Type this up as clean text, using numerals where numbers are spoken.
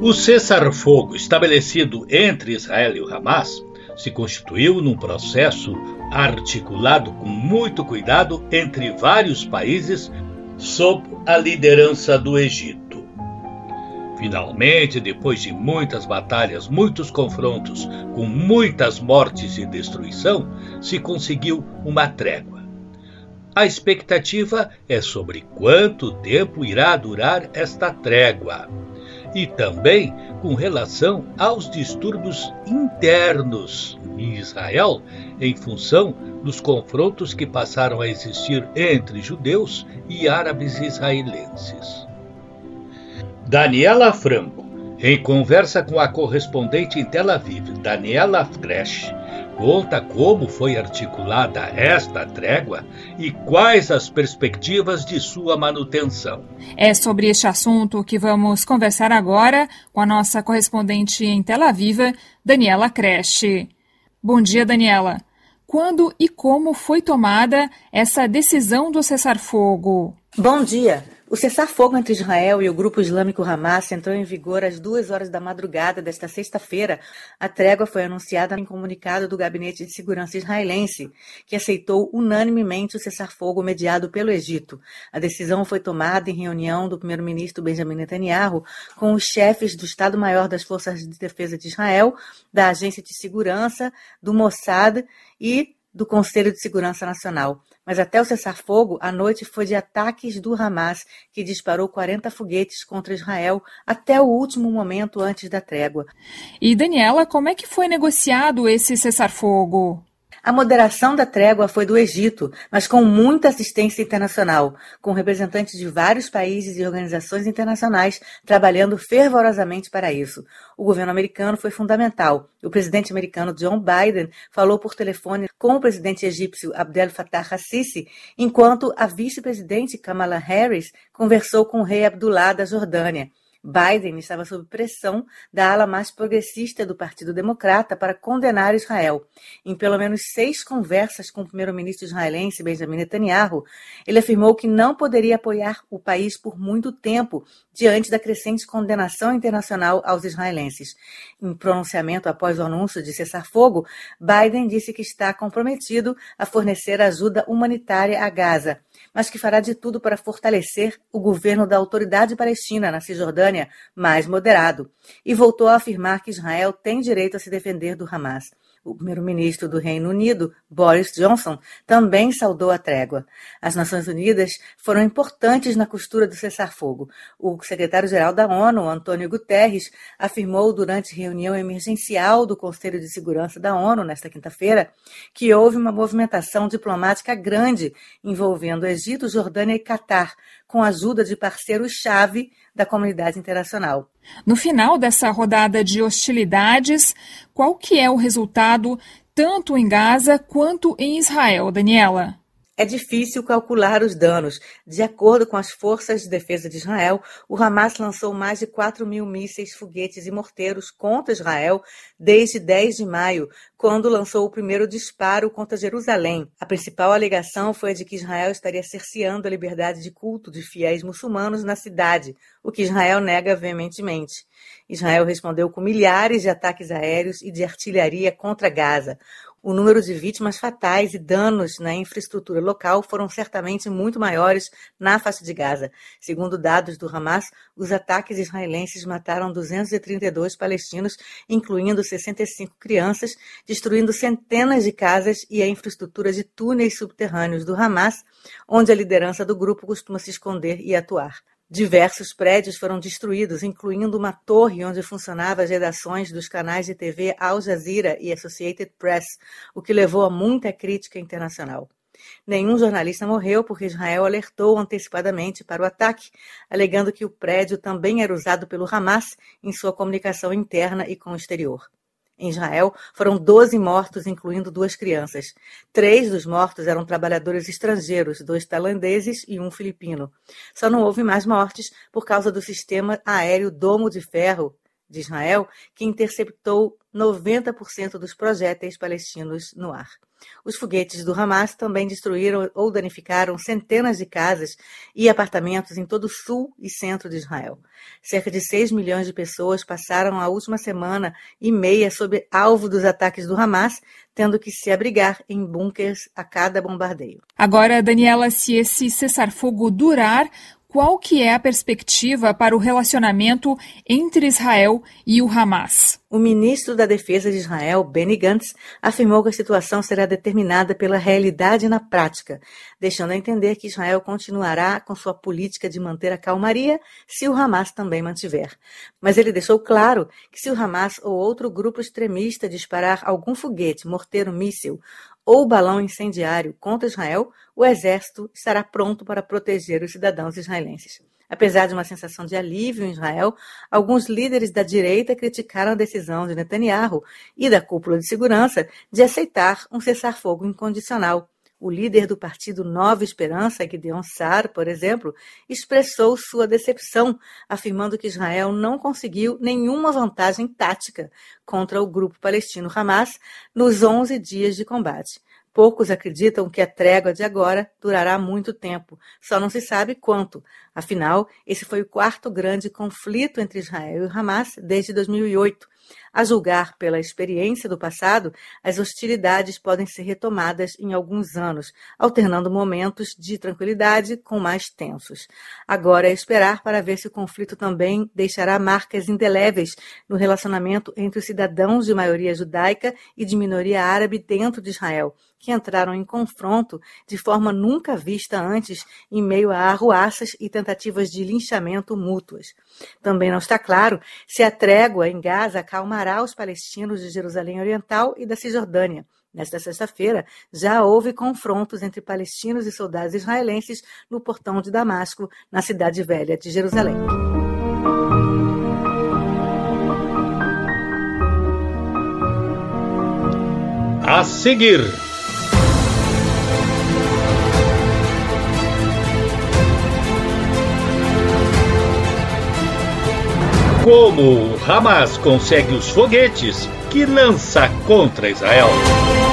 O cessar-fogo estabelecido entre Israel e o Hamas se constituiu num processo articulado com muito cuidado entre vários países sob a liderança do Egito. Finalmente, depois de muitas batalhas, muitos confrontos, com muitas mortes e destruição, se conseguiu uma trégua. A expectativa é sobre quanto tempo irá durar esta trégua. E também com relação aos distúrbios internos em Israel, em função dos confrontos que passaram a existir entre judeus e árabes israelenses. Daniela Franco, em conversa com a correspondente em Tel Aviv, Daniela Fresh, conta como foi articulada esta trégua e quais as perspectivas de sua manutenção. É sobre este assunto que vamos conversar agora com a nossa correspondente em Tel Aviv, Daniela Fresh. Bom dia, Daniela. Quando e como foi tomada essa decisão do cessar-fogo? Bom dia. O cessar-fogo entre Israel e o grupo islâmico Hamas entrou em vigor às 2h da madrugada desta sexta-feira. A trégua foi anunciada em comunicado do Gabinete de Segurança israelense, que aceitou unanimemente o cessar-fogo mediado pelo Egito. A decisão foi tomada em reunião do primeiro-ministro Benjamin Netanyahu com os chefes do Estado-Maior das Forças de Defesa de Israel, da Agência de Segurança, do Mossad e do Conselho de Segurança Nacional. Mas até o cessar-fogo, a noite foi de ataques do Hamas, que disparou 40 foguetes contra Israel até o último momento antes da trégua. E, Daniela, como é que foi negociado esse cessar-fogo? A moderação da trégua foi do Egito, mas com muita assistência internacional, com representantes de vários países e organizações internacionais trabalhando fervorosamente para isso. O governo americano foi fundamental. O presidente americano Joe Biden falou por telefone com o presidente egípcio Abdel Fattah al-Sisi, enquanto a vice-presidente Kamala Harris conversou com o rei Abdullah da Jordânia. Biden estava sob pressão da ala mais progressista do Partido Democrata para condenar Israel. Em pelo menos 6 conversas com o primeiro-ministro israelense Benjamin Netanyahu, ele afirmou que não poderia apoiar o país por muito tempo diante da crescente condenação internacional aos israelenses. Em pronunciamento após o anúncio de cessar-fogo, Biden disse que está comprometido a fornecer ajuda humanitária a Gaza, mas que fará de tudo para fortalecer o governo da Autoridade Palestina na Cisjordânia mais moderado, e voltou a afirmar que Israel tem direito a se defender do Hamas. O primeiro-ministro do Reino Unido, Boris Johnson, também saudou a trégua. As Nações Unidas foram importantes na costura do cessar-fogo. O secretário-geral da ONU, Antônio Guterres, afirmou durante reunião emergencial do Conselho de Segurança da ONU, nesta quinta-feira, que houve uma movimentação diplomática grande envolvendo Egito, Jordânia e Catar, com a ajuda de parceiros-chave da comunidade internacional. No final dessa rodada de hostilidades, qual que é o resultado tanto em Gaza quanto em Israel, Daniela? É difícil calcular os danos. De acordo com as forças de defesa de Israel, o Hamas lançou mais de 4.000 mísseis, foguetes e morteiros contra Israel desde 10 de maio, quando lançou o primeiro disparo contra Jerusalém. A principal alegação foi a de que Israel estaria cerceando a liberdade de culto de fiéis muçulmanos na cidade, o que Israel nega veementemente. Israel respondeu com milhares de ataques aéreos e de artilharia contra Gaza. O número de vítimas fatais e danos na infraestrutura local foram certamente muito maiores na faixa de Gaza. Segundo dados do Hamas, os ataques israelenses mataram 232 palestinos, incluindo 65 crianças, destruindo centenas de casas e a infraestrutura de túneis subterrâneos do Hamas, onde a liderança do grupo costuma se esconder e atuar. Diversos prédios foram destruídos, incluindo uma torre onde funcionavam as redações dos canais de TV Al Jazeera e Associated Press, o que levou a muita crítica internacional. Nenhum jornalista morreu porque Israel alertou antecipadamente para o ataque, alegando que o prédio também era usado pelo Hamas em sua comunicação interna e com o exterior. Em Israel, foram 12 mortos, incluindo 2 crianças. 3 dos mortos eram trabalhadores estrangeiros, 2 tailandeses e 1 filipino. Só não houve mais mortes por causa do sistema aéreo Domo de Ferro de Israel, que interceptou 90% dos projéteis palestinos no ar. Os foguetes do Hamas também destruíram ou danificaram centenas de casas e apartamentos em todo o sul e centro de Israel. Cerca de 6 milhões de pessoas passaram a última semana e meia sob alvo dos ataques do Hamas, tendo que se abrigar em bunkers a cada bombardeio. Agora, Daniela, se esse cessar-fogo durar, qual que é a perspectiva para o relacionamento entre Israel e o Hamas? O ministro da Defesa de Israel, Benny Gantz, afirmou que a situação será determinada pela realidade na prática, deixando a entender que Israel continuará com sua política de manter a calmaria se o Hamas também mantiver. Mas ele deixou claro que se o Hamas ou outro grupo extremista disparar algum foguete, morteiro, míssil ou balão incendiário contra Israel, o exército estará pronto para proteger os cidadãos israelenses. Apesar de uma sensação de alívio em Israel, alguns líderes da direita criticaram a decisão de Netanyahu e da cúpula de segurança de aceitar um cessar-fogo incondicional. O líder do partido Nova Esperança, Gideon Sa'ar, por exemplo, expressou sua decepção, afirmando que Israel não conseguiu nenhuma vantagem tática contra o grupo palestino Hamas nos 11 dias de combate. Poucos acreditam que a trégua de agora durará muito tempo, só não se sabe quanto. Afinal, esse foi o quarto grande conflito entre Israel e o Hamas desde 2008. A julgar pela experiência do passado, as hostilidades podem ser retomadas em alguns anos, alternando momentos de tranquilidade com mais tensos. Agora é esperar para ver se o conflito também deixará marcas indeléveis no relacionamento entre os cidadãos de maioria judaica e de minoria árabe dentro de Israel, que entraram em confronto de forma nunca vista antes em meio a arruaças e tentativas de linchamento mútuas. Também não está claro se a trégua em Gaza acalmará os palestinos de Jerusalém Oriental e da Cisjordânia. Nesta sexta-feira, já houve confrontos entre palestinos e soldados israelenses no portão de Damasco, na cidade velha de Jerusalém. A seguir, como o Hamas consegue os foguetes que lança contra Israel.